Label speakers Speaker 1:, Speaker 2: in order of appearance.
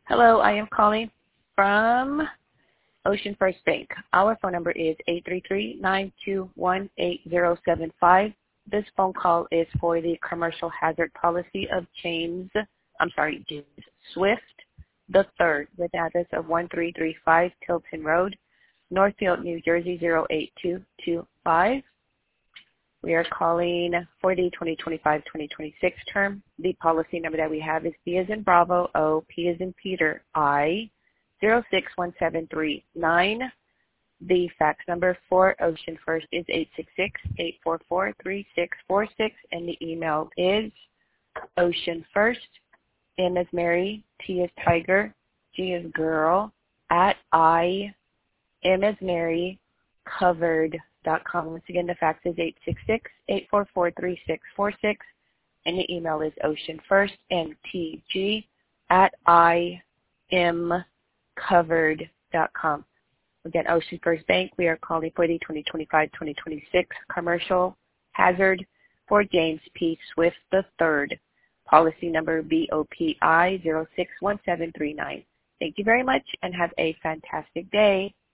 Speaker 1: Hello, I am calling from Ocean First Bank. Our phone number is 833-921-8075. This phone call is for the commercial hazard policy of James Swift the third, with address of 1335 Tilton Road, Northfield, New Jersey 08225. We are calling for the 2025-2026 term. The policy number that we have is B as in Bravo, O, P as in Peter, I, 061739. The fax number for Ocean First is 866-844-3646, and the email is Ocean First, M as Mary, T as Tiger, G as Girl, at I, M as Mary, covered.com. Once again, the fax is 866-844-3646, and the email is oceanfirstmtg at imcovered.com. Again, Ocean First Bank, we are calling for the 2025-2026 commercial hazard for James P. Swift III. Policy number BOPI 061739. Thank you very much and have a fantastic day.